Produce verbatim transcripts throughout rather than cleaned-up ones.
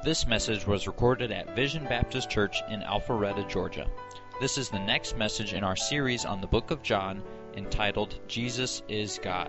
This message was recorded at Vision Baptist Church in Alpharetta, Georgia. This is the next message in our series on the book of John, entitled Jesus is God.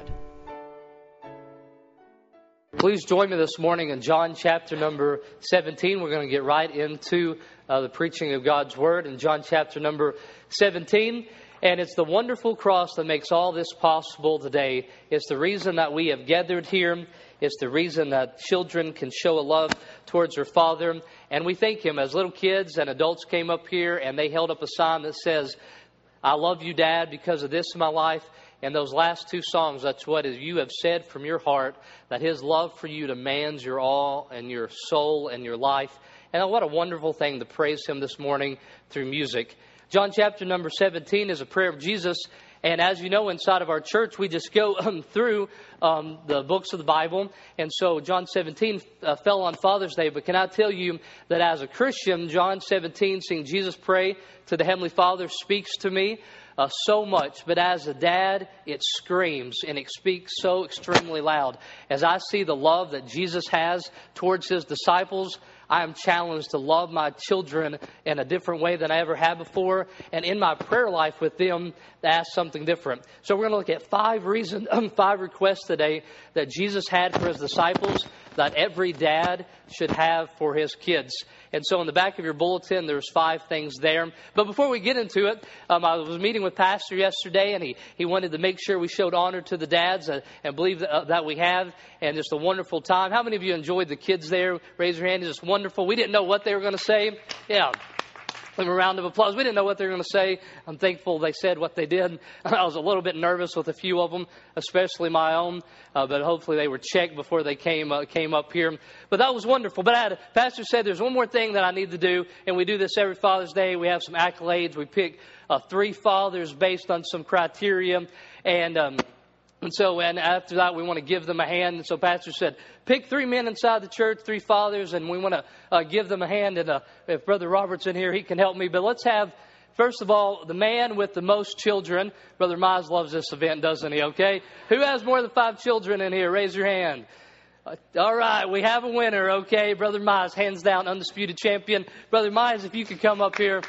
Please join me this morning in John chapter number seventeen. We're going to get right into uh, the preaching of God's Word in John chapter number seventeen. And it's the wonderful cross that makes all this possible today. It's the reason that we have gathered here. It's the reason that children can show a love towards their Father. And we thank Him as little kids and adults came up here and they held up a sign that says, "I love you, Dad, because of this in my life." And those last two songs, that's what you have said from your heart, that His love for you demands your all and your soul and your life. And what a wonderful thing to praise Him this morning through music. John chapter number seventeen is a prayer of Jesus. And as you know, inside of our church, we just go um, through um, the books of the Bible. And so John seventeen uh, fell on Father's Day. But can I tell you that as a Christian, John seventeen, seeing Jesus pray to the Heavenly Father, speaks to me uh, so much. But as a dad, it screams and it speaks so extremely loud. As I see the love that Jesus has towards His disciples, I am challenged to love my children in a different way than I ever have before. And in my prayer life with them, to ask something different. So we're going to look at five reasons, five requests today that Jesus had for His disciples that every dad should have for his kids. And so in the back of your bulletin, there's five things there. But before we get into it, um, I was meeting with Pastor yesterday, and he, he wanted to make sure we showed honor to the dads uh, and believe that, uh, that we have. And just a wonderful time. How many of you enjoyed the kids there? Raise your hand. It's just wonderful. We didn't know what they were going to say. Yeah. Give them a round of applause. We didn't know what they were going to say. I'm thankful they said what they did. I was a little bit nervous with a few of them, especially my own, uh, but hopefully they were checked before they came uh, came up here. But that was wonderful. But I had, Pastor said there's one more thing that I need to do, and we do this every Father's Day. We have some accolades. We pick uh, three fathers based on some criteria, and um, And so, and after that, we want to give them a hand. And so Pastor said, pick three men inside the church, three fathers, and we want to uh, give them a hand. And uh, if Brother Robert's in here, he can help me. But let's have, first of all, the man with the most children. Brother Mize loves this event, doesn't he? Okay. Who has more than five children in here? Raise your hand. Uh, all right. We have a winner. Okay. Brother Mize, hands down, undisputed champion. Brother Mize, if you could come up here.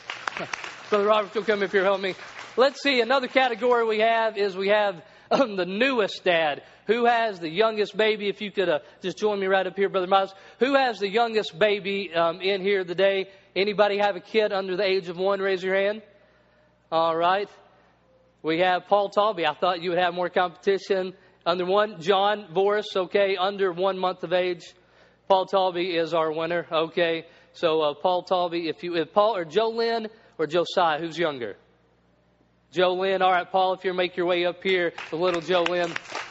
Brother Robert, you'll come up here, help me. Let's see. Another category we have is we have Um, the newest dad. Who has the youngest baby? If you could uh, just join me right up here, Brother Miles. Who has the youngest baby um, in here today? Anybody have a kid under the age of one? Raise your hand. All right. We have Paul Talby. I thought you would have more competition. Under one, John Boris. Okay, under one month of age. Paul Talby is our winner. Okay, so uh, Paul Talby. If you, if Paul or Joe Lynn or Josiah, who's younger? Joe Lynn. All right, Paul, if you make your way up here, the little Joe Lynn.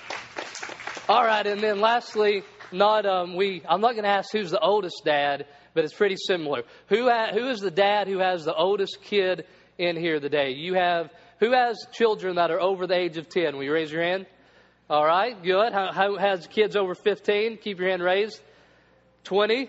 All right, and then lastly, not um, we. I'm not going to ask who's the oldest dad, but it's pretty similar. Who ha- who is the dad who has the oldest kid in here today? You have who has children that are over the age of ten? Will you raise your hand? All right, good. How, how has kids over fifteen? Keep your hand raised. twenty,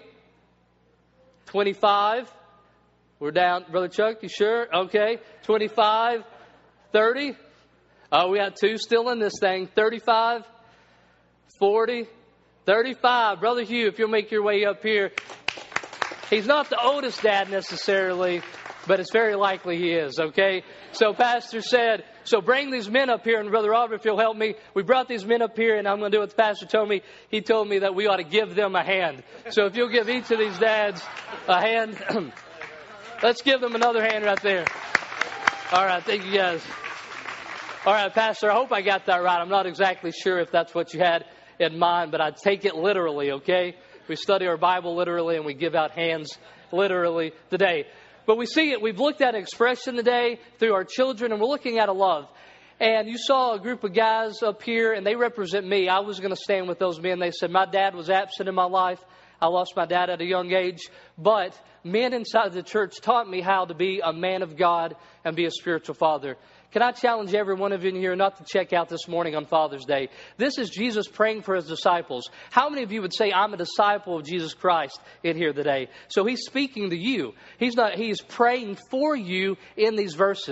twenty-five. We're down, Brother Chuck. You sure? Okay, twenty-five. thirty. Oh, we got two still in this thing. thirty-five, forty, thirty-five. Brother Hugh, if you'll make your way up here. He's not the oldest dad necessarily, but it's very likely he is, okay? So Pastor said, so bring these men up here. And Brother Robert, if you'll help me, we brought these men up here, and I'm going to do what the Pastor told me. He told me that we ought to give them a hand. So if you'll give each of these dads a hand, let's give them another hand right there. All right, thank you guys. All right, Pastor, I hope I got that right. I'm not exactly sure if that's what you had in mind, but I take it literally, okay? We study our Bible literally, and we give out hands literally today. But we see it. We've looked at an expression today through our children, and we're looking at a love. And you saw a group of guys up here, and they represent me. I was going to stand with those men. They said, my dad was absent in my life. I lost my dad at a young age, but men inside the church taught me how to be a man of God and be a spiritual father. Can I challenge every one of you in here not to check out this morning on Father's Day? This is Jesus praying for His disciples. How many of you would say, I'm a disciple of Jesus Christ in here today? So He's speaking to you. He's not. He's praying for you in these verses.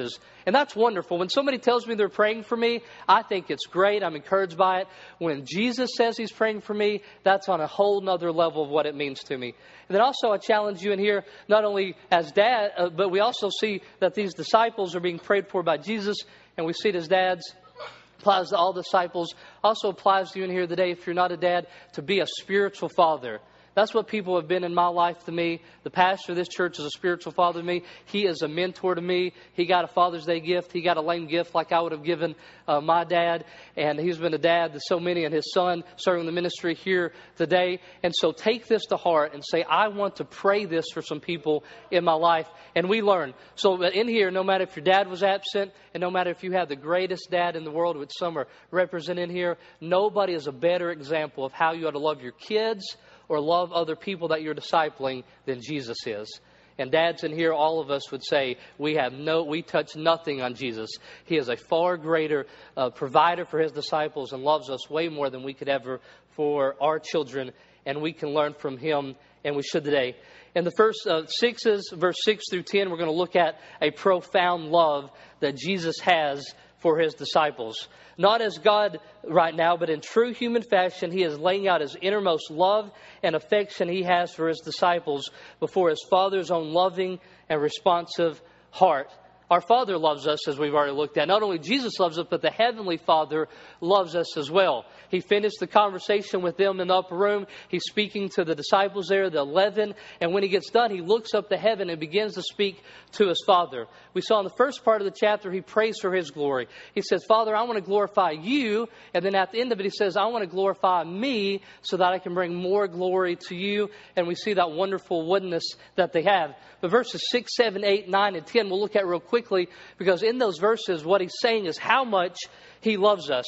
And that's wonderful. When somebody tells me they're praying for me, I think it's great. I'm encouraged by it. When Jesus says He's praying for me, that's on a whole nother level of what it means to me. And then also I challenge you in here, not only as dad, uh, but we also see that these disciples are being prayed for by Jesus, and we see it as dads. Applies to all disciples. Also applies to you in here today, if you're not a dad, to be a spiritual father. That's what people have been in my life to me. The pastor of this church is a spiritual father to me. He is a mentor to me. He got a Father's Day gift. He got a lame gift like I would have given uh, my dad. And he's been a dad to so many, and his son serving the ministry here today. And so take this to heart and say, I want to pray this for some people in my life. And we learn. So in here, no matter if your dad was absent, and no matter if you have the greatest dad in the world, which some are represented here, nobody is a better example of how you ought to love your kids or love other people that you're discipling than Jesus is. And dads in here, all of us would say, we have no, we touch nothing on Jesus. He is a far greater uh, provider for His disciples and loves us way more than we could ever for our children. And we can learn from Him, and we should today. In the first uh, sixes, verse six through ten, we're going to look at a profound love that Jesus has for His disciples. Not as God right now, but in true human fashion, He is laying out His innermost love and affection He has for His disciples before His Father's own loving and responsive heart. Our Father loves us, as we've already looked at. Not only Jesus loves us, but the Heavenly Father loves us as well. He finished the conversation with them in the upper room. He's speaking to the disciples there, the eleven. And when He gets done, He looks up to heaven and begins to speak to His Father. We saw in the first part of the chapter, He prays for His glory. He says, Father, I want to glorify You. And then at the end of it, He says, I want to glorify Me so that I can bring more glory to You. And we see that wonderful oneness that they have. But verses six, seven, eight, nine, and ten, we'll look at real quickly, because in those verses, what He's saying is how much He loves us.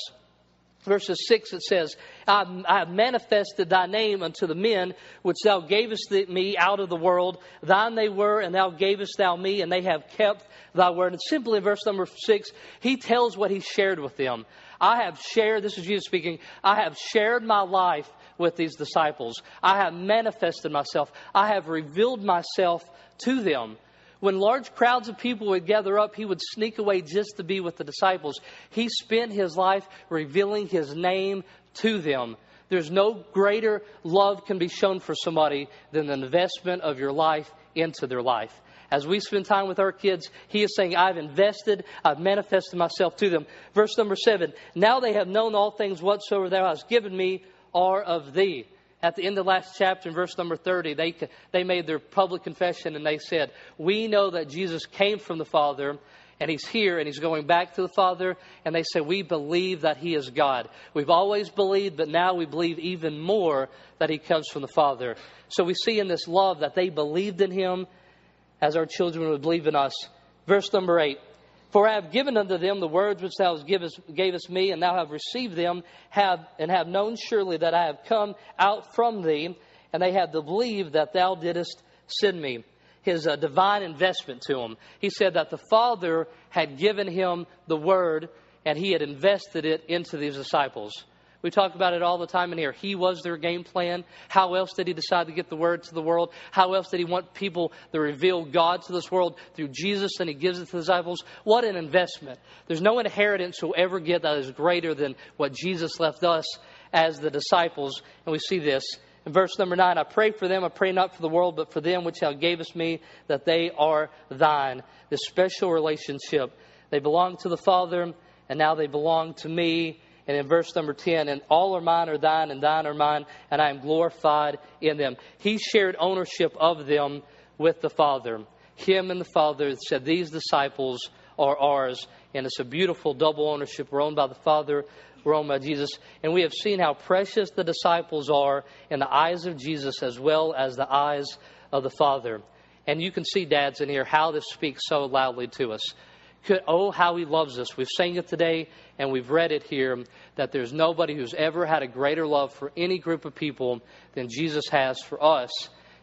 Verses six, it says, I, I have manifested Thy name unto the men which Thou gavest me out of the world. Thine they were, and Thou gavest Thou me, and they have kept Thy word. And simply in verse number six, He tells what He shared with them. I have shared, this is Jesus speaking, I have shared my life with these disciples. I have manifested myself. I have revealed myself to them. When large crowds of people would gather up, He would sneak away just to be with the disciples. He spent His life revealing His name to them. There's no greater love can be shown for somebody than the investment of your life into their life. As we spend time with our kids, He is saying, I've invested, I've manifested myself to them. Verse number seven, now they have known all things whatsoever Thou hast given me are of Thee. At the end of the last chapter, in verse number thirty, they they made their public confession and they said, we know that Jesus came from the Father and He's here and He's going back to the Father. And they say, we believe that He is God. We've always believed, but now we believe even more that He comes from the Father. So we see in this love that they believed in Him as our children would believe in us. Verse number eight. For I have given unto them the words which Thou gavest, gavest me, and Thou have received them, have and have known surely that I have come out from Thee, and they have believed that Thou didst send me. His uh, divine investment to Him. He said that the Father had given Him the Word, and He had invested it into these disciples. We talk about it all the time in here. He was their game plan. How else did He decide to get the Word to the world? How else did He want people to reveal God to this world? Through Jesus, and He gives it to the disciples. What an investment. There's no inheritance we'll ever get that is greater than what Jesus left us as the disciples. And we see this. In verse number nine, I pray for them. I pray not for the world, but for them which Thou gavest me, that they are Thine. This special relationship. They belong to the Father, and now they belong to me. And in verse number ten, and all are mine are Thine, and Thine are mine, and I am glorified in them. He shared ownership of them with the Father. Him and the Father said, these disciples are ours. And it's a beautiful double ownership. We're owned by the Father. We're owned by Jesus. And we have seen how precious the disciples are in the eyes of Jesus as well as the eyes of the Father. And you can see, dads, in here, how this speaks so loudly to us. Could, oh, how He loves us. We've sang it today, and we've read it here, that there's nobody who's ever had a greater love for any group of people than Jesus has for us.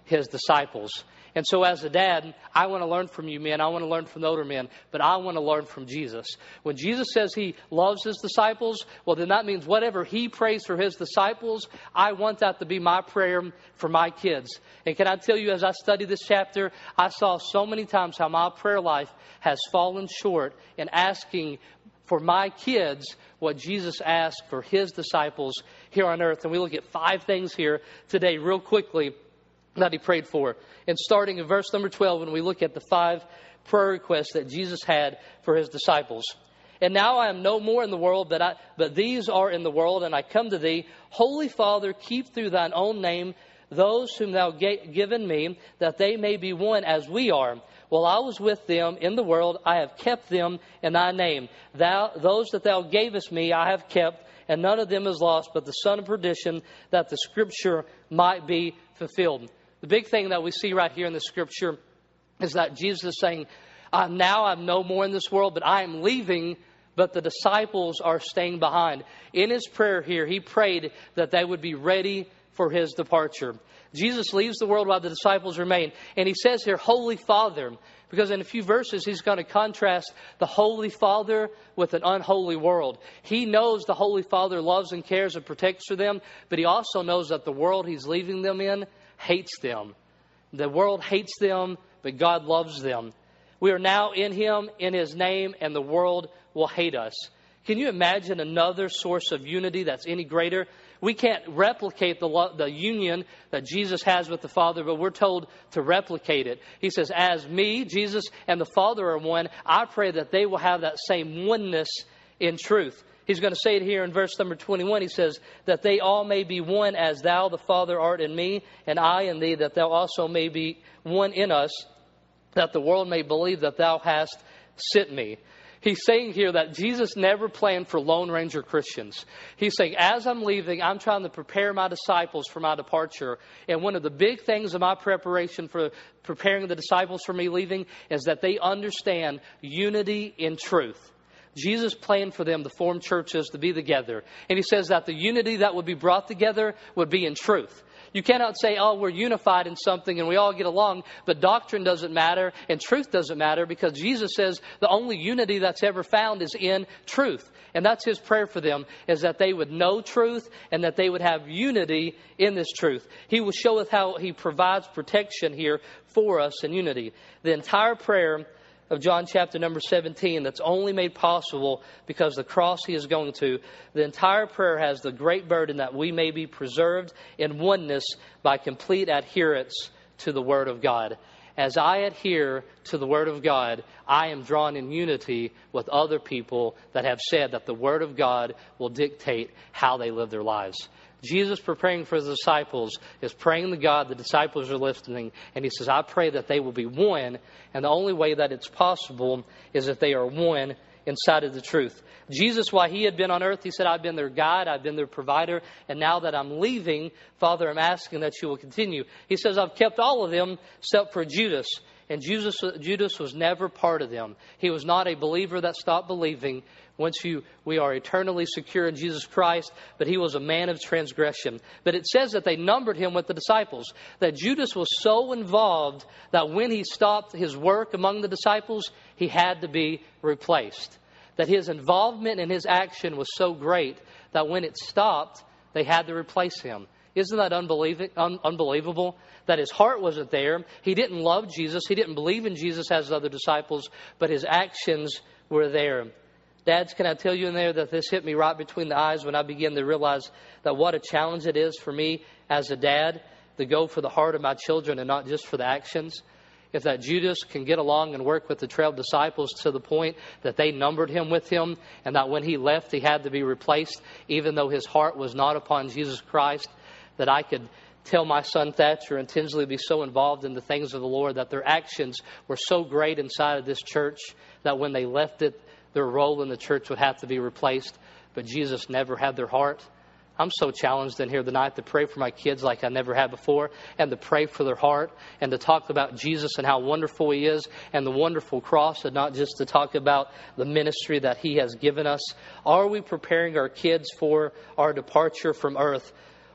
his disciples. And so as a dad, I want to learn from you men. I want to learn from the older men. But I want to learn from Jesus. When Jesus says he loves his disciples, well, then that means whatever he prays for his disciples, I want that to be my prayer for my kids. And can I tell you, as I studied this chapter, I saw so many times how my prayer life has fallen short in asking for my kids what Jesus asked for his disciples here on earth. And we look at five things here today real quickly that he prayed for. And starting in verse number twelve, when we look at the five prayer requests that Jesus had for his disciples. And now I am no more in the world, but, I, but these are in the world, and I come to thee. Holy Father, keep through thine own name those whom thou hast given me, that they may be one as we are. While I was with them in the world, I have kept them in thy name. Thou, those that thou gavest me, I have kept, and none of them is lost, but the son of perdition, that the scripture might be fulfilled. The big thing that we see right here in the scripture is that Jesus is saying, uh, now I'm no more in this world, but I am leaving, but the disciples are staying behind. In his prayer here, he prayed that they would be ready for his departure. Jesus leaves the world while the disciples remain. And he says here, Holy Father, because in a few verses he's going to contrast the Holy Father with an unholy world. He knows the Holy Father loves and cares and protects for them, but he also knows that the world he's leaving them in hates them. The world hates them, but God loves them. We are now in him, in his name, and the world will hate us. Can you imagine another source of unity that's any greater? We can't replicate the, lo- the union that Jesus has with the Father, but we're told to replicate it. He says, as me, Jesus, and the Father are one, I pray that they will have that same oneness in truth. He's going to say it here in verse number twenty-one. He says, that they all may be one as thou, the Father, art in me, and I in thee, that thou also may be one in us, that the world may believe that thou hast sent me. He's saying here that Jesus never planned for Lone Ranger Christians. He's saying, as I'm leaving, I'm trying to prepare my disciples for my departure. And one of the big things of my preparation for preparing the disciples for me leaving is that they understand unity in truth. Jesus planned for them to form churches, to be together. And he says that the unity that would be brought together would be in truth. You cannot say, oh, we're unified in something and we all get along, but doctrine doesn't matter and truth doesn't matter, because Jesus says the only unity that's ever found is in truth. And that's his prayer for them, is that they would know truth and that they would have unity in this truth. He will show us how he provides protection here for us in unity. The entire prayer of John chapter number seventeen, that's only made possible because the cross he is going to. The entire prayer has the great burden that we may be preserved in oneness by complete adherence to the Word of God. As I adhere to the Word of God, I am drawn in unity with other people that have said that the Word of God will dictate how they live their lives. Jesus, preparing for his disciples, is praying to God. The disciples are listening. And he says, I pray that they will be one. And the only way that it's possible is if they are one inside of the truth. Jesus, while he had been on earth, he said, I've been their guide, I've been their provider. And now that I'm leaving, Father, I'm asking that you will continue. He says, I've kept all of them except for Judas. And Judas, Judas was never part of them. He was not a believer that stopped believing. Once you, we are eternally secure in Jesus Christ, but he was a man of transgression. But it says that they numbered him with the disciples, that Judas was so involved that when he stopped his work among the disciples, he had to be replaced. That his involvement and his action was so great that when it stopped, they had to replace him. Isn't that unbelievable? Un- unbelievable? That his heart wasn't there. He didn't love Jesus. He didn't believe in Jesus as the other disciples, but his actions were there. Dads, can I tell you in there that this hit me right between the eyes when I began to realize that what a challenge it is for me as a dad to go for the heart of my children and not just for the actions. If that Judas can get along and work with the twelve disciples to the point that they numbered him with him, and that when he left he had to be replaced, even though his heart was not upon Jesus Christ, that I could tell my son Thatcher and Tinsley be so involved in the things of the Lord that their actions were so great inside of this church that when they left it, their role in the church would have to be replaced. But Jesus never had their heart. I'm so challenged in here tonight to pray for my kids like I never had before, and to pray for their heart, and to talk about Jesus and how wonderful he is, and the wonderful cross, and not just to talk about the ministry that he has given us. Are we preparing our kids for our departure from earth?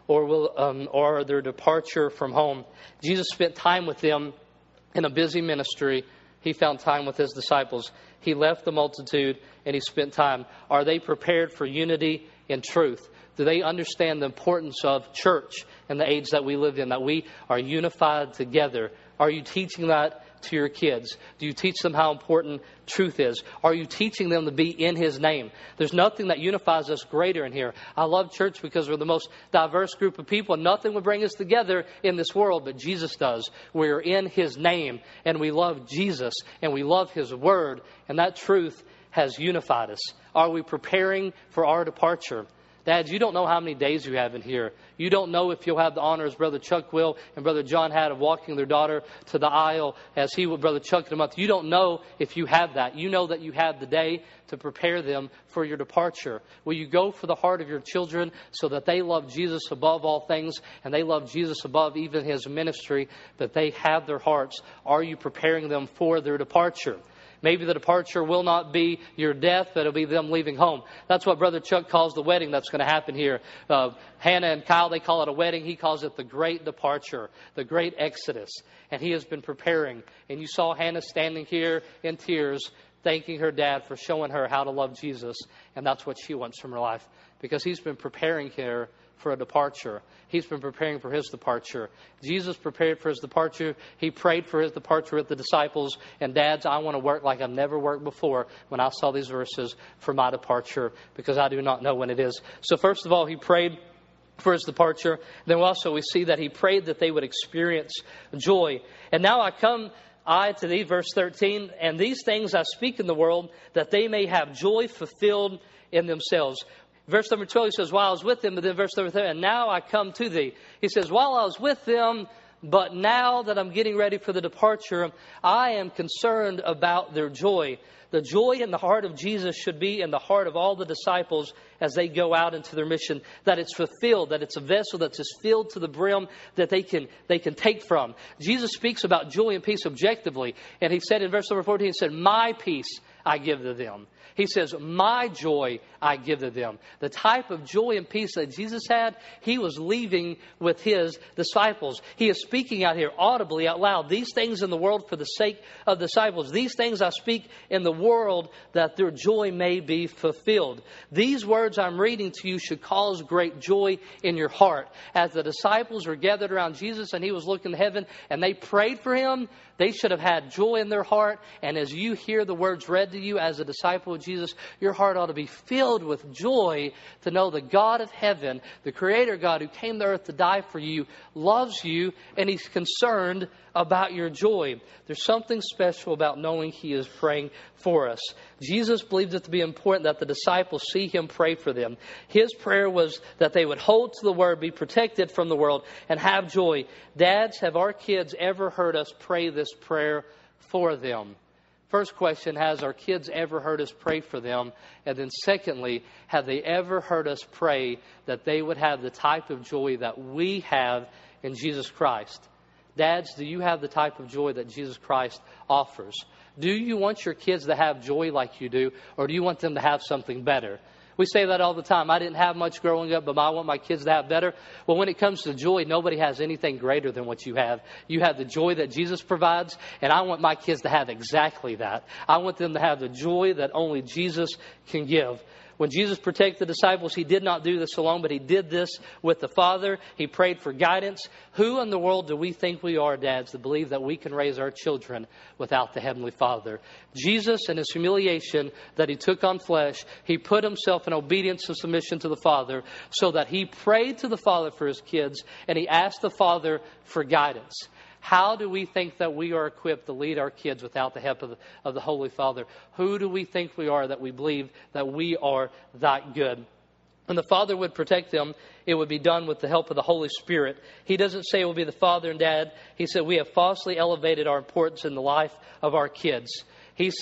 or will um, or their departure from home. Jesus spent time with them in a busy ministry. He found time with his disciples. He left the multitude and he spent time. Are they prepared for unity in truth? Do they understand the importance of church in the age that we live in, that we are unified together? Are you teaching that to your kids? Do you teach them how important truth is? Are you teaching them to be in His name? There's nothing that unifies us greater in here. I love church because we're the most diverse group of people. Nothing would bring us together in this world, but Jesus does. We're in His name, and we love Jesus, and we love His Word, and that truth has unified us. Are we preparing for our departure? Dads, you don't know how many days you have in here. You don't know if you'll have the honor, as Brother Chuck will and Brother John had, of walking their daughter to the aisle as he would, Brother Chuck, in a month. You don't know if you have that. You know that you have the day to prepare them for your departure. Will you go for the heart of your children so that they love Jesus above all things and they love Jesus above even His ministry, that they have their hearts? Are you preparing them for their departure? Maybe the departure will not be your death, but it'll be them leaving home. That's what Brother Chuck calls the wedding that's going to happen here. Uh, Hannah and Kyle, they call it a wedding. He calls it the great departure, the great exodus. And he has been preparing. And you saw Hannah standing here in tears, thanking her dad for showing her how to love Jesus. And that's what she wants from her life, because he's been preparing her for a departure. He's been preparing for His departure. Jesus prepared for His departure. He prayed for His departure with the disciples. And dads, I want to work like I've never worked before when I saw these verses for my departure, because I do not know when it is. So first of all, He prayed for His departure. Then also we see that He prayed that they would experience joy. And now I come I to thee, verse thirteen, and these things I speak in the world, that they may have joy fulfilled in themselves. Verse number twelve, he says, while I was with them, but then verse number thirteen, and now I come to thee. He says, while I was with them, but now that I'm getting ready for the departure, I am concerned about their joy. The joy in the heart of Jesus should be in the heart of all the disciples as they go out into their mission, that it's fulfilled, that it's a vessel that's just filled to the brim that they can they can take from. Jesus speaks about joy and peace objectively. And He said in verse number fourteen, He said, my peace I give to them. He says, my joy I give to them. The type of joy and peace that Jesus had, He was leaving with His disciples. He is speaking out here audibly, out loud. These things in the world for the sake of disciples. These things I speak in the world, that their joy may be fulfilled. These words I'm reading to you should cause great joy in your heart. As the disciples were gathered around Jesus and He was looking to heaven and they prayed for Him, they should have had joy in their heart. And as you hear the words read to you as a disciple of Jesus, your heart ought to be filled with joy to know the God of heaven, the Creator God who came to earth to die for you, loves you, and He's concerned about your joy. There's something special about knowing He is praying for us. Jesus believed it to be important that the disciples see Him pray for them. His prayer was that they would hold to the Word, be protected from the world, and have joy. Dads, have our kids ever heard us pray this prayer for them? First question, has our kids ever heard us pray for them? And then secondly, have they ever heard us pray that they would have the type of joy that we have in Jesus Christ? Dads, do you have the type of joy that Jesus Christ offers? Do you want your kids to have joy like you do, or do you want them to have something better? We say that all the time. I didn't have much growing up, but I want my kids to have better. Well, when it comes to joy, nobody has anything greater than what you have. You have the joy that Jesus provides, and I want my kids to have exactly that. I want them to have the joy that only Jesus can give. When Jesus protected the disciples, He did not do this alone, but He did this with the Father. He prayed for guidance. Who in the world do we think we are, dads, to believe that we can raise our children without the Heavenly Father? Jesus, in His humiliation that He took on flesh, He put Himself in obedience and submission to the Father so that He prayed to the Father for His kids, and He asked the Father for guidance. How do we think that we are equipped to lead our kids without the help of the, of the Holy Father? Who do we think we are that we believe that we are that good? When the Father would protect them, it would be done with the help of the Holy Spirit. He doesn't say it will be the father and dad. He said we have falsely elevated our importance in the life of our kids. He said,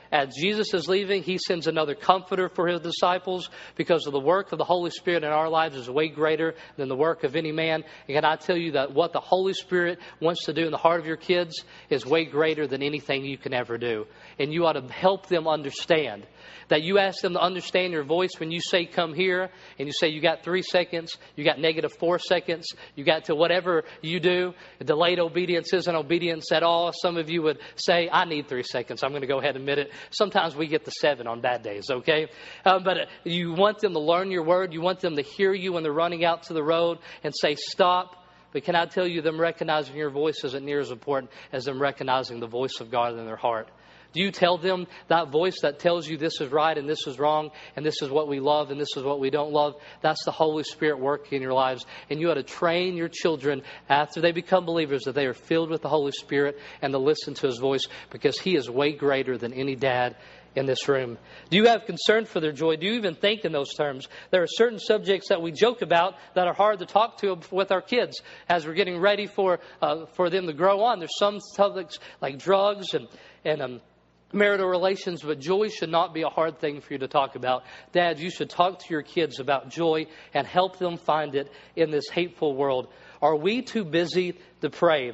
as Jesus is leaving, He sends another comforter for His disciples, because of the work of the Holy Spirit in our lives is way greater than the work of any man. And can I tell you that what the Holy Spirit wants to do in the heart of your kids is way greater than anything you can ever do. And you ought to help them understand that you ask them to understand your voice when you say come here, and you say you got three seconds, you got negative four seconds, you got to whatever you do. Delayed obedience isn't obedience at all. Some of you would say, I need three seconds. I'm going to go ahead and admit it. Sometimes we get the seven on bad days, okay? Uh, but uh, you want them to learn your word. You want them to hear you when they're running out to the road and say stop. But can I tell you, them recognizing your voice isn't near as important as them recognizing the voice of God in their heart. Do you tell them that voice that tells you this is right and this is wrong and this is what we love and this is what we don't love? That's the Holy Spirit working in your lives. And you ought to train your children after they become believers that they are filled with the Holy Spirit and to listen to His voice, because He is way greater than any dad in this room. Do you have concern for their joy? Do you even think in those terms? There are certain subjects that we joke about that are hard to talk to with our kids as we're getting ready for uh, for them to grow on. There's some subjects like drugs and, and um, marital relations, but joy should not be a hard thing for you to talk about. Dads, you should talk to your kids about joy and help them find it in this hateful world. Are we too busy to pray?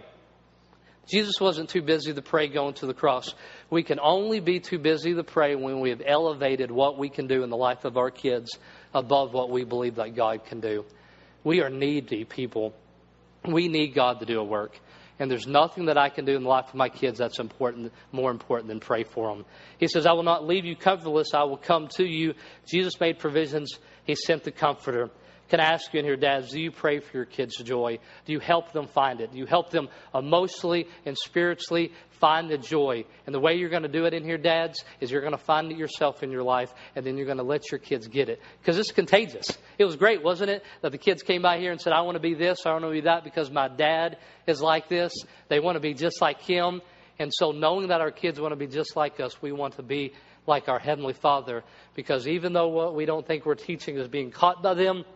Jesus wasn't too busy to pray going to the cross. We can only be too busy to pray when we have elevated what we can do in the life of our kids above what we believe that God can do. We are needy people. We need God to do a work. And there's nothing that I can do in the life of my kids that's important, more important than pray for them. He says, I will not leave you comfortless. I will come to you. Jesus made provisions. He sent the Comforter. Can I ask you in here, dads, do you pray for your kids' joy? Do you help them find it? Do you help them emotionally and spiritually find the joy? And the way you're going to do it in here, dads, is you're going to find it yourself in your life, and then you're going to let your kids get it. Because it's contagious. It was great, wasn't it, that the kids came by here and said, I want to be this, I want to be that, because my dad is like this. They want to be just like him. And so knowing that our kids want to be just like us, we want to be like our Heavenly Father. Because even though what we don't think we're teaching is being caught by them,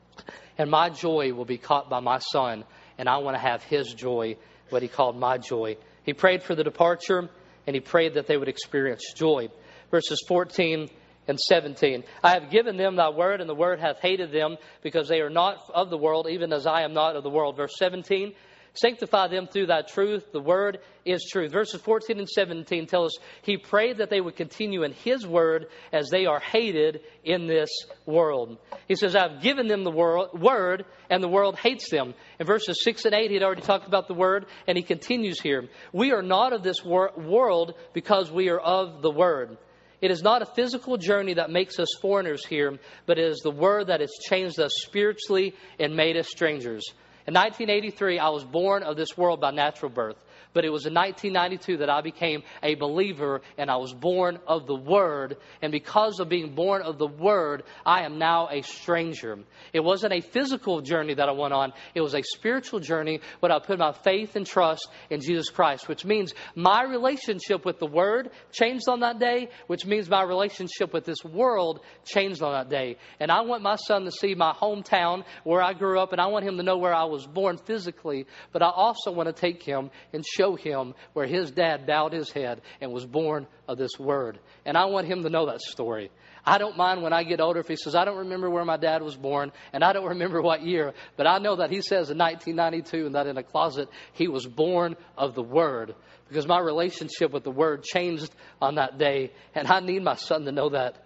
and my joy will be caught by my son, and I want to have his joy, what he called my joy. He prayed for the departure, and he prayed that they would experience joy. Verses fourteen and seventeen. I have given them thy word, and the word hath hated them, because they are not of the world, even as I am not of the world. Verse seventeen. Sanctify them through thy truth. The word is truth. Verses fourteen and seventeen tell us he prayed that they would continue in his word as they are hated in this world. He says, I've given them the world, word, and the world hates them. In verses six and eight, he had already talked about the word, and he continues here. We are not of this wor- world because we are of the word. It is not a physical journey that makes us foreigners here, but it is the word that has changed us spiritually and made us strangers. In nineteen eighty-three, I was born of this world by natural birth. But it was in nineteen ninety-two that I became a believer, and I was born of the Word. And because of being born of the Word, I am now a stranger. It wasn't a physical journey that I went on. It was a spiritual journey when I put my faith and trust in Jesus Christ, which means my relationship with the Word changed on that day, which means my relationship with this world changed on that day. And I want my son to see my hometown where I grew up, and I want him to know where I was born physically, but I also want to take him and show Show him where his dad bowed his head and was born of this word. And I want him to know that story. I don't mind when I get older if he says, I don't remember where my dad was born, and I don't remember what year, but I know that he says in nineteen ninety-two and that in a closet he was born of the word, because my relationship with the word changed on that day, and I need my son to know that.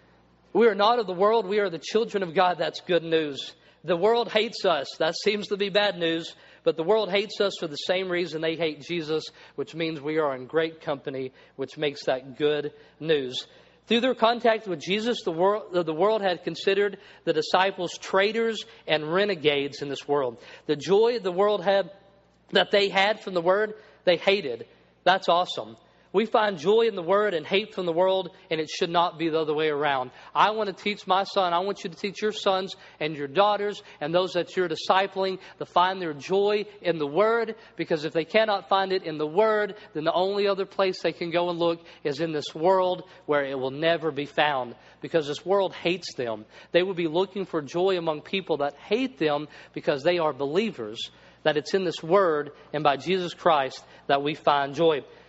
We are not of the world. We are the children of God. That's good news. The world hates us. That seems to be bad news. But the world hates us for the same reason they hate Jesus, which means we are in great company, which makes that good news. Through their contact with Jesus, the world, the world had considered the disciples traitors and renegades in this world. The joy the world had, that they had from the Word, they hated. That's awesome. We find joy in the Word and hate from the world, and it should not be the other way around. I want to teach my son, I want you to teach your sons and your daughters and those that you're discipling to find their joy in the Word, because if they cannot find it in the Word, then the only other place they can go and look is in this world where it will never be found, because this world hates them. They will be looking for joy among people that hate them because they are believers, that it's in this Word and by Jesus Christ that we find joy.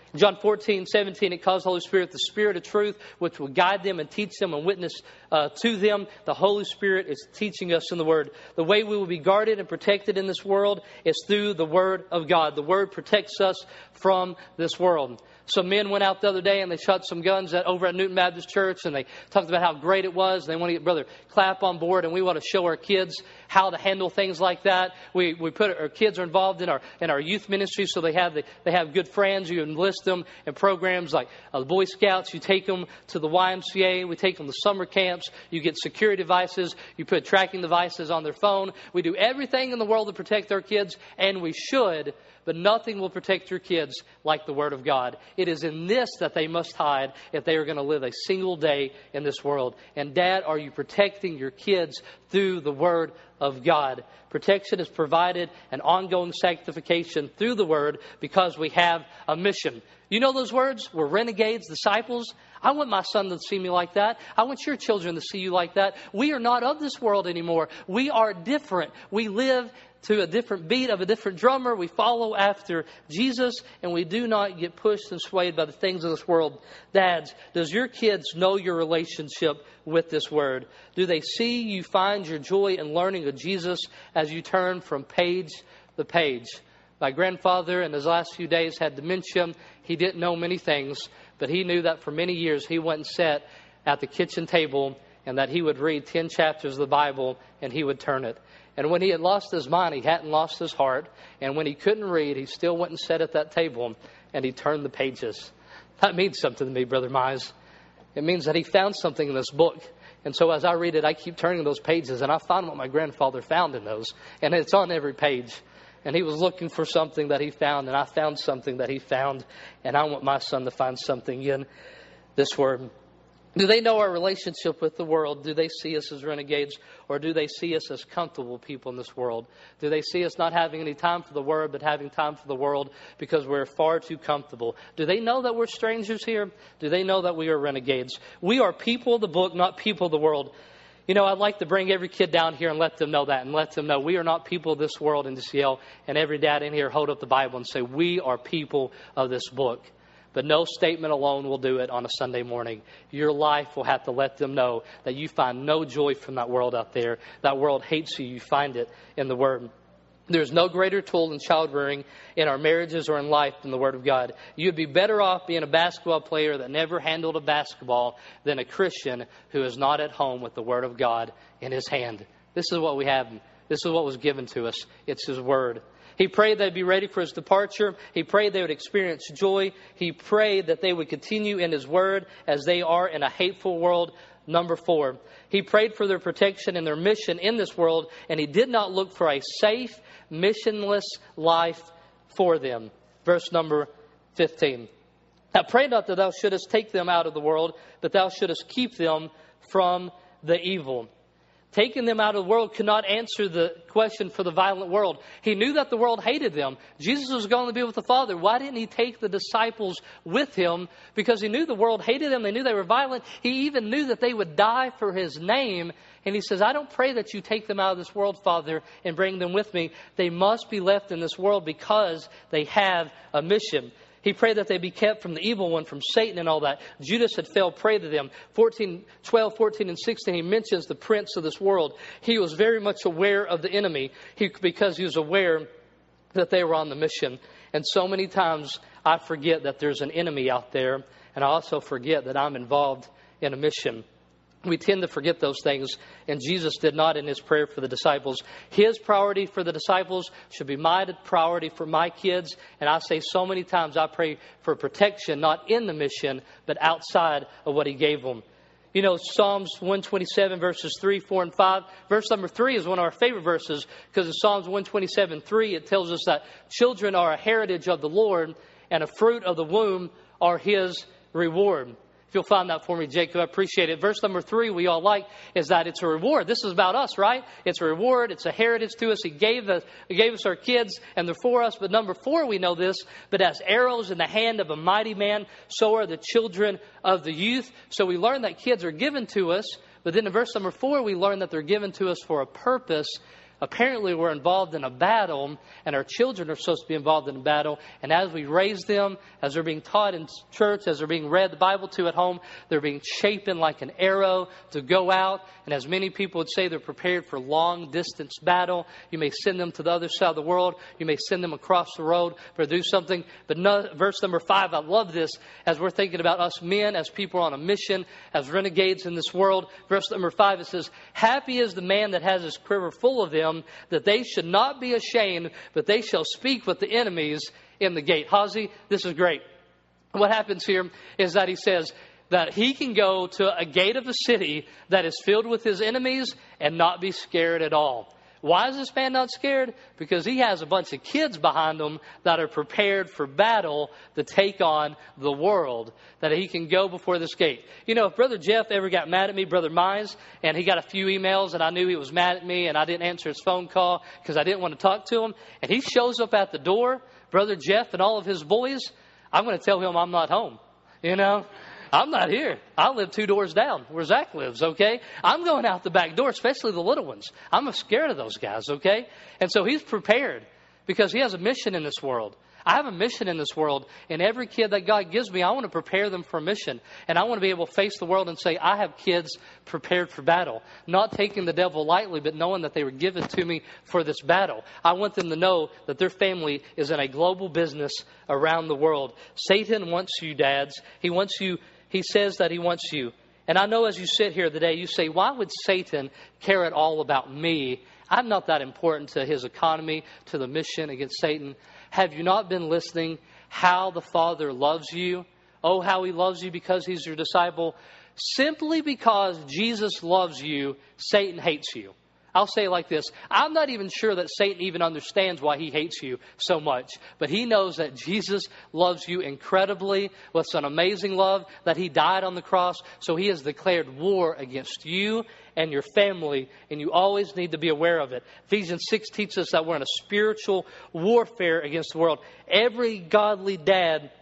John fourteen, seventeen, it calls the Holy Spirit the Spirit of truth, which will guide them and teach them and witness uh, to them. The Holy Spirit is teaching us in the Word. The way we will be guarded and protected in this world is through the Word of God. The Word protects us from this world. Some men went out the other day and they shot some guns at, over at Newton Baptist Church, and they talked about how great it was. They want to get Brother Clapp on board, and we want to show our kids how to handle things like that. We we put our kids are involved in our in our youth ministry, so they have the, they have good friends. You enlist them in programs like uh, the Boy Scouts. You take them to the Y M C A. We take them to summer camps. You get security devices. You put tracking devices on their phone. We do everything in the world to protect our kids, and we should. But nothing will protect your kids like the Word of God. It is in this that they must hide if they are going to live a single day in this world. And Dad, are you protecting your kids through the Word of God? Protection is provided and ongoing sanctification through the Word because we have a mission. You know those words? We're renegades, disciples. I want my son to see me like that. I want your children to see you like that. We are not of this world anymore. We are different. We live to a different beat of a different drummer. We follow after Jesus, and we do not get pushed and swayed by the things of this world. Dads, does your kids know your relationship with this Word? Do they see you find your joy in learning of Jesus as you turn from page to page? My grandfather in his last few days had dementia. He didn't know many things, but he knew that for many years he went and sat at the kitchen table and that he would read ten chapters of the Bible and he would turn it. And when he had lost his mind, he hadn't lost his heart. And when he couldn't read, he still went and sat at that table and he turned the pages. That means something to me, Brother Mize. It means that he found something in this book. And so as I read it, I keep turning those pages and I find what my grandfather found in those. And it's on every page. And he was looking for something that he found, and I found something that he found. And I want my son to find something in this Word. Do they know our relationship with the world? Do they see us as renegades, or do they see us as comfortable people in this world? Do they see us not having any time for the Word, but having time for the world because we're far too comfortable? Do they know that we're strangers here? Do they know that we are renegades? We are people of the book, not people of the world. You know, I'd like to bring every kid down here and let them know that, and let them know we are not people of this world, and just yell, and every dad in here hold up the Bible and say, we are people of this book. But no statement alone will do it on a Sunday morning. Your life will have to let them know that you find no joy from that world out there. That world hates you. You find it in the Word. There's no greater tool in child rearing in our marriages or in life than the Word of God. You'd be better off being a basketball player that never handled a basketball than a Christian who is not at home with the Word of God in his hand. This is what we have. This is what was given to us. It's His Word. He prayed they'd be ready for His departure. He prayed they would experience joy. He prayed that they would continue in His Word as they are in a hateful world. Number four, He prayed for their protection and their mission in this world, and He did not look for a safe, missionless life for them. Verse number fifteen. I pray not that Thou shouldest take them out of the world, but Thou shouldest keep them from the evil. Taking them out of the world could not answer the question for the violent world. He knew that the world hated them. Jesus was going to be with the Father. Why didn't He take the disciples with Him? Because He knew the world hated them. They knew they were violent. He even knew that they would die for His name. And He says, I don't pray that you take them out of this world, Father, and bring them with me. They must be left in this world because they have a mission. He prayed that they be kept from the evil one, from Satan and all that. Judas had failed prey to them. fourteen, twelve, fourteen, and sixteen, he mentions the prince of this world. He was very much aware of the enemy he, because he was aware that they were on the mission. And so many times I forget that there's an enemy out there, and I also forget that I'm involved in a mission. We tend to forget those things, and Jesus did not in His prayer for the disciples. His priority for the disciples should be my priority for my kids. And I say so many times I pray for protection, not in the mission, but outside of what He gave them. You know, Psalms one twenty-seven, verses three, four, and five. Verse number three is one of our favorite verses because in Psalms one twenty-seven, three, it tells us that children are a heritage of the Lord and a fruit of the womb are His reward. If you'll find that for me, Jacob, I appreciate it. Verse number three we all like is that it's a reward. This is about us, right? It's a reward. It's a heritage to us. He gave us, he gave us our kids, and they're for us. But number four, we know this, but as arrows in the hand of a mighty man, so are the children of the youth. So we learn that kids are given to us. But then in verse number four, we learn that they're given to us for a purpose. apparently we're involved in a battle, and our children are supposed to be involved in a battle. And as we raise them, as they're being taught in church, as they're being read the Bible to at home, they're being shapen like an arrow to go out. And as many people would say, they're prepared for long distance battle. You may send them to the other side of the world. You may send them across the road for do something. But no, verse number five, I love this as we're thinking about us men, as people on a mission, as renegades in this world. Verse number five, it says, happy is the man that has his quiver full of them, that they should not be ashamed, but they shall speak with the enemies in the gate. Hazi, this is great. What happens here is that he says that he can go to a gate of a city that is filled with his enemies and not be scared at all. Why is this man not scared? Because he has a bunch of kids behind him that are prepared for battle to take on the world, that he can go before this gate. You know, if Brother Jeff ever got mad at me, Brother Mize, and he got a few emails and I knew he was mad at me and I didn't answer his phone call because I didn't want to talk to him, and he shows up at the door, Brother Jeff and all of his boys, I'm going to tell him I'm not home. You know? I'm not here. I live two doors down where Zach lives, okay? I'm going out the back door, especially the little ones. I'm scared of those guys, okay? And so he's prepared because he has a mission in this world. I have a mission in this world, and every kid that God gives me, I want to prepare them for a mission. And I want to be able to face the world and say, I have kids prepared for battle. Not taking the devil lightly, but knowing that they were given to me for this battle. I want them to know that their family is in a global business around the world. Satan wants you, dads. He wants you. He says that he wants you. And I know as you sit here today, you say, why would Satan care at all about me? I'm not that important to his economy, to the mission against Satan. Have you not been listening how the Father loves you? Oh, how he loves you because he's your disciple. Simply because Jesus loves you, Satan hates you. I'll say it like this. I'm not even sure that Satan even understands why he hates you so much. But he knows that Jesus loves you incredibly with an amazing love, that he died on the cross. So he has declared war against you and your family, and you always need to be aware of it. Ephesians six teaches us that we're in a spiritual warfare against the world. Every godly dad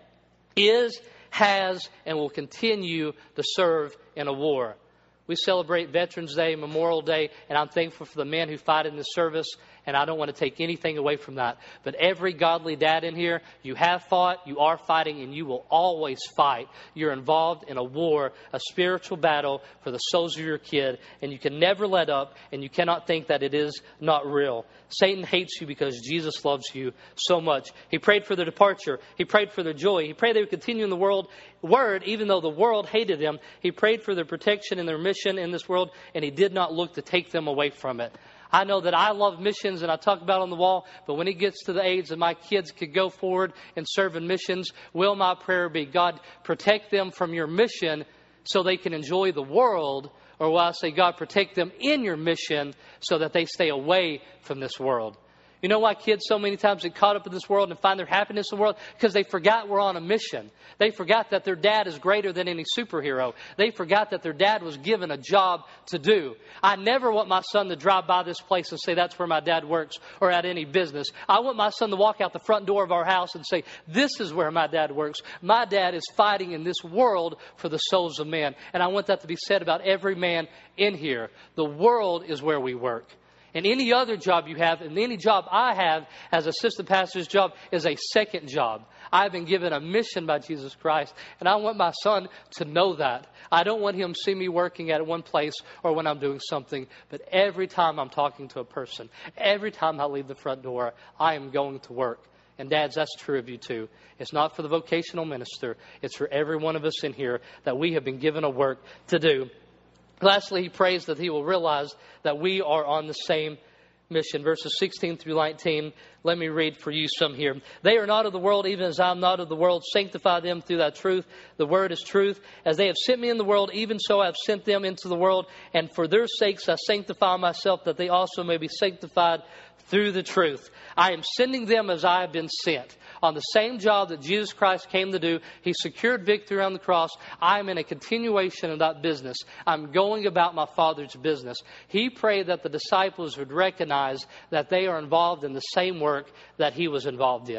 is, has, and will continue to serve in a war. We celebrate Veterans Day, Memorial Day, and I'm thankful for the men who fight in this service, and I don't want to take anything away from that. But every godly dad in here, you have fought, you are fighting, and you will always fight. You're involved in a war, a spiritual battle for the souls of your kid, and you can never let up, and you cannot think that it is not real. Satan hates you because Jesus loves you so much. He prayed for their departure. He prayed for their joy. He prayed they would continue in the world word, even though the world hated them. He prayed for their protection and their mission in this world, and he did not look to take them away from it. I know that I love missions, and I talk about it on the wall, but when it gets to the age that my kids could go forward and serve in missions, will my prayer be, God, protect them from your mission so they can enjoy the world? Or will I say, God, protect them in your mission so that they stay away from this world? You know why kids so many times get caught up in this world and find their happiness in the world? Because they forgot we're on a mission. They forgot that their dad is greater than any superhero. They forgot that their dad was given a job to do. I never want my son to drive by this place and say that's where my dad works, or at any business. I want my son to walk out the front door of our house and say, this is where my dad works. My dad is fighting in this world for the souls of men. And I want that to be said about every man in here. The world is where we work. And any other job you have, and any job I have as assistant pastor's job, is a second job. I've been given a mission by Jesus Christ, and I want my son to know that. I don't want him to see me working at one place or when I'm doing something, but every time I'm talking to a person, every time I leave the front door, I am going to work. And dads, that's true of you too. It's not for the vocational minister. It's for every one of us in here that we have been given a work to do. Lastly, he prays that he will realize that we are on the same mission. Verses sixteen through nineteen, let me read for you some here. They are not of the world, even as I am not of the world. Sanctify them through that truth. The word is truth. As they have sent me in the world, even so I have sent them into the world. And for their sakes I sanctify myself, that they also may be sanctified through the truth. I am sending them as I have been sent. On the same job that Jesus Christ came to do, he secured victory on the cross. I am in a continuation of that business. I'm going about my Father's business. He prayed that the disciples would recognize that they are involved in the same work that he was involved in.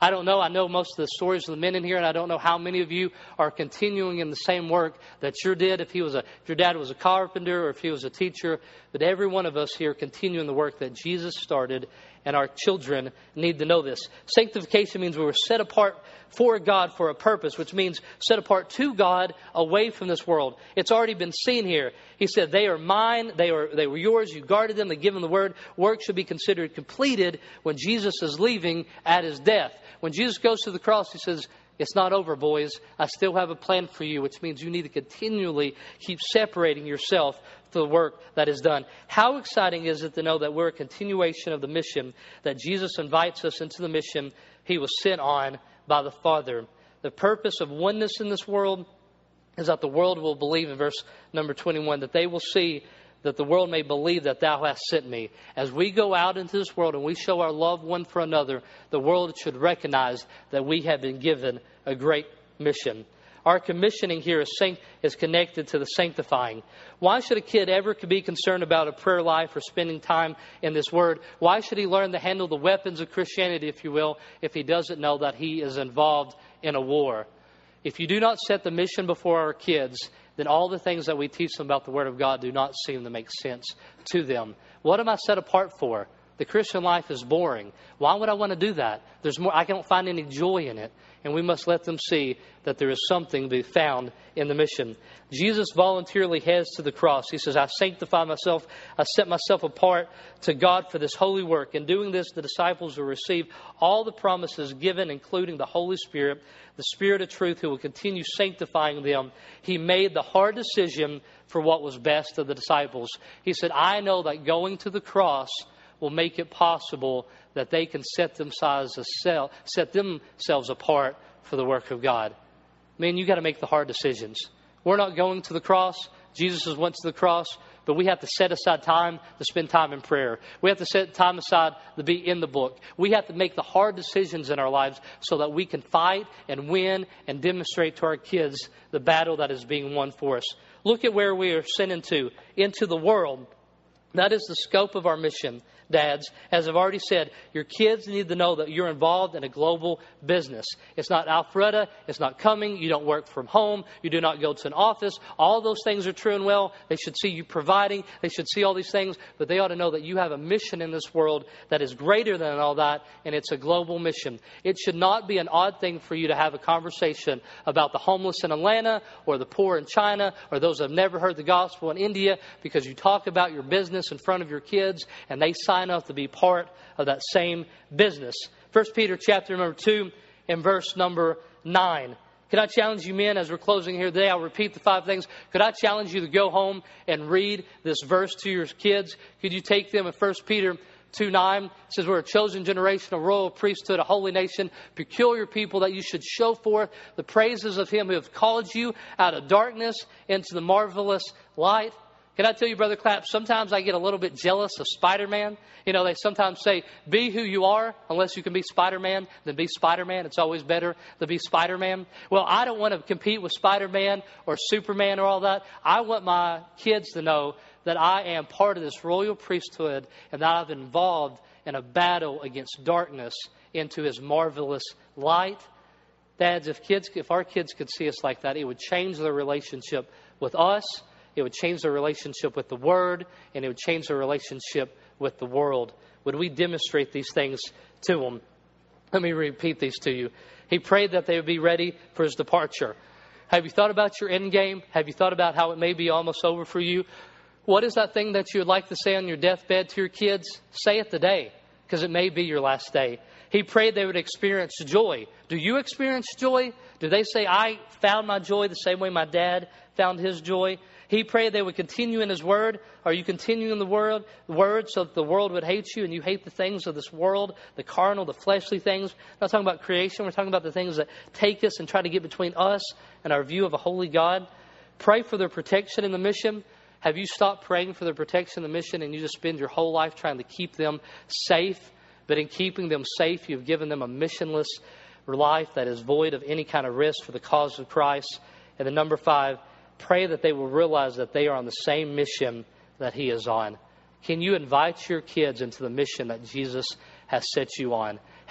I don't know. I know most of the stories of the men in here, and I don't know how many of you are continuing in the same work that your did. If he was a, if your dad was a carpenter or if he was a teacher, but every one of us here continuing the work that Jesus started, and our children need to know this. Sanctification means we were set apart for God for a purpose, which means set apart to God, away from this world. It's already been seen here. He said, they are mine, they are they were yours, you guarded them, they give them the word. Work should be considered completed when Jesus is leaving at his death. When Jesus goes to the cross, he says, it's not over, boys. I still have a plan for you, which means you need to continually keep separating yourself to the work that is done. How exciting is it to know that we're a continuation of the mission, that Jesus invites us into the mission he was sent on by the Father. The purpose of oneness in this world is that the world will believe, in verse number twenty-one, that they will see that the world may believe that thou hast sent me. As we go out into this world and we show our love one for another, the world should recognize that we have been given a great mission. Our commissioning here is, sanct- is connected to the sanctifying. Why should a kid ever be concerned about a prayer life or spending time in this word? Why should he learn to handle the weapons of Christianity, if you will, if he doesn't know that he is involved in a war? If you do not set the mission before our kids, then all the things that we teach them about the Word of God do not seem to make sense to them. What am I set apart for? The Christian life is boring. Why would I want to do that? There's more. I don't find any joy in it. And we must let them see that there is something to be found in the mission. Jesus voluntarily heads to the cross. He says, I sanctify myself. I set myself apart to God for this holy work. In doing this, the disciples will receive all the promises given, including the Holy Spirit, the Spirit of truth who will continue sanctifying them. He made the hard decision for what was best of the disciples. He said, I know that going to the cross will make it possible that they can set themselves set themselves apart for the work of God. Man, you got to make the hard decisions. We're not going to the cross. Jesus has went to the cross, but we have to set aside time to spend time in prayer. We have to set time aside to be in the book. We have to make the hard decisions in our lives so that we can fight and win and demonstrate to our kids the battle that is being won for us. Look at where we are sent into, into the world. That is the scope of our mission, dads. As I've already said, your kids need to know that you're involved in a global business. It's not Alpharetta. It's not coming. You don't work from home. You do not go to an office. All those things are true and well. They should see you providing. They should see all these things. But they ought to know that you have a mission in this world that is greater than all that, and it's a global mission. It should not be an odd thing for you to have a conversation about the homeless in Atlanta or the poor in China or those who have never heard the gospel in India, because you talk about your business in front of your kids and they sign up to be part of that same business. First Peter chapter number two and verse number nine. Could I challenge you men as we're closing here today? I'll repeat the five things. Could I challenge you to go home and read this verse to your kids? Could you take them in First Peter two nine? It says, we're a chosen generation, a royal priesthood, a holy nation, peculiar people, that you should show forth the praises of him who have called you out of darkness into the marvelous light. Can I tell you, Brother Clapp, sometimes I get a little bit jealous of Spider-Man. You know, they sometimes say, be who you are. Unless you can be Spider-Man, then be Spider-Man. It's always better to be Spider-Man. Well, I don't want to compete with Spider-Man or Superman or all that. I want my kids to know that I am part of this royal priesthood and that I've been involved in a battle against darkness into his marvelous light. Dads, if kids, if our kids could see us like that, it would change their relationship with us. It would change their relationship with the Word, and it would change their relationship with the world. Would we demonstrate these things to them? Let me repeat these to you. He prayed that they would be ready for his departure. Have you thought about your end game? Have you thought about how it may be almost over for you? What is that thing that you would like to say on your deathbed to your kids? Say it today, because it may be your last day. He prayed they would experience joy. Do you experience joy? Do they say, I found my joy the same way my dad found his joy? He prayed they would continue in his word. Are you continuing in the word, word so that the world would hate you and you hate the things of this world, the carnal, the fleshly things? We're not talking about creation. We're talking about the things that take us and try to get between us and our view of a holy God. Pray for their protection in the mission. Have you stopped praying for their protection in the mission and you just spend your whole life trying to keep them safe? But in keeping them safe, you've given them a missionless life that is void of any kind of risk for the cause of Christ. And then number five, pray that they will realize that they are on the same mission that he is on. Can you invite your kids into the mission that Jesus has set you on?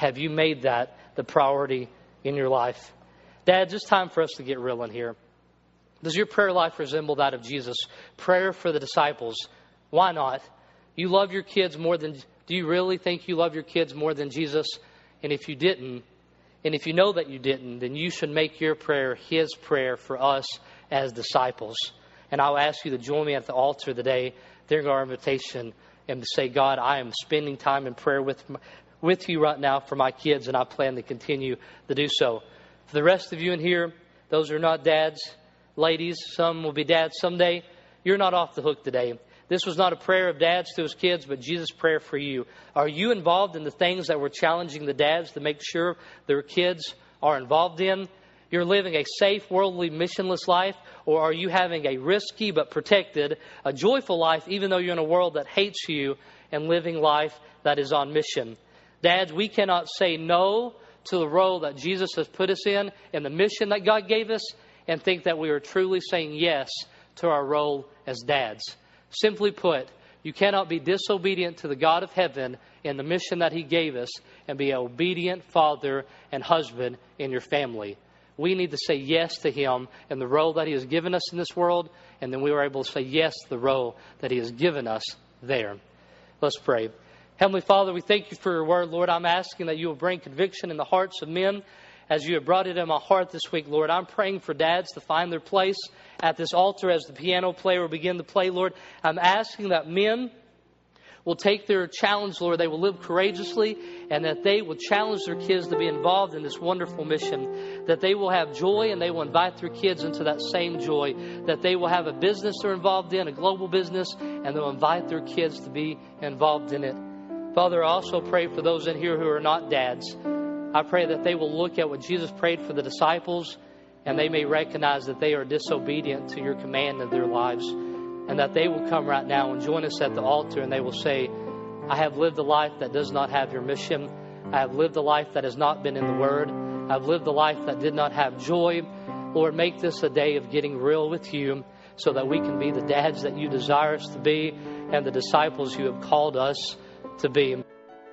have you made that the priority in your life? Dads, it's time for us to get real in here. Does your prayer life resemble that of Jesus? Prayer for the disciples. Why not? You love your kids more than... Do you really think you love your kids more than Jesus? And if you didn't, and if you know that you didn't, then you should make your prayer His prayer for us as disciples. And I'll ask you to join me at the altar today during our invitation and to say, God, I am spending time in prayer with my, with you right now for my kids, and I plan to continue to do so. For the rest of you in here, those who are not dads, ladies, some will be dads someday, you're not off the hook today. This was not a prayer of dads to his kids, but Jesus' prayer for you. Are you involved in the things that we're challenging the dads to make sure their kids are involved in? You're living a safe, worldly, missionless life, or are you having a risky but protected, a joyful life, even though you're in a world that hates you, and living life that is on mission? Dads, we cannot say no to the role that Jesus has put us in and the mission that God gave us and think that we are truly saying yes to our role as dads. Simply put, you cannot be disobedient to the God of heaven and the mission that He gave us and be an obedient father and husband in your family. We need to say yes to Him and the role that He has given us in this world, and then we are able to say yes to the role that He has given us there. Let's pray. Heavenly Father, we thank You for Your word, Lord. I'm asking that You will bring conviction in the hearts of men as You have brought it in my heart this week, Lord. I'm praying for dads to find their place at this altar as the piano player will begin to play, Lord. I'm asking that men will take their challenge, Lord. They will live courageously, and that they will challenge their kids to be involved in this wonderful mission. That they will have joy, and they will invite their kids into that same joy. That they will have a business they're involved in, a global business, and they'll invite their kids to be involved in it. Father, I also pray for those in here who are not dads. I pray that they will look at what Jesus prayed for the disciples, and they may recognize that they are disobedient to Your command in their lives, and that they will come right now and join us at the altar, and they will say, I have lived a life that does not have Your mission. I have lived a life that has not been in the Word. I've lived a life that did not have joy. Lord, make this a day of getting real with You so that we can be the dads that You desire us to be and the disciples You have called us to be.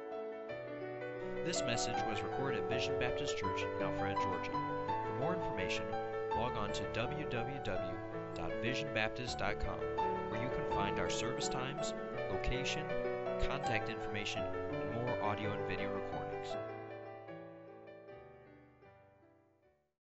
This message was recorded at Vision Baptist Church in Alpharetta, Georgia. For more information, log on to w w w dot vision baptist dot com, where you can find our service times, location, contact information, and more audio and video recordings.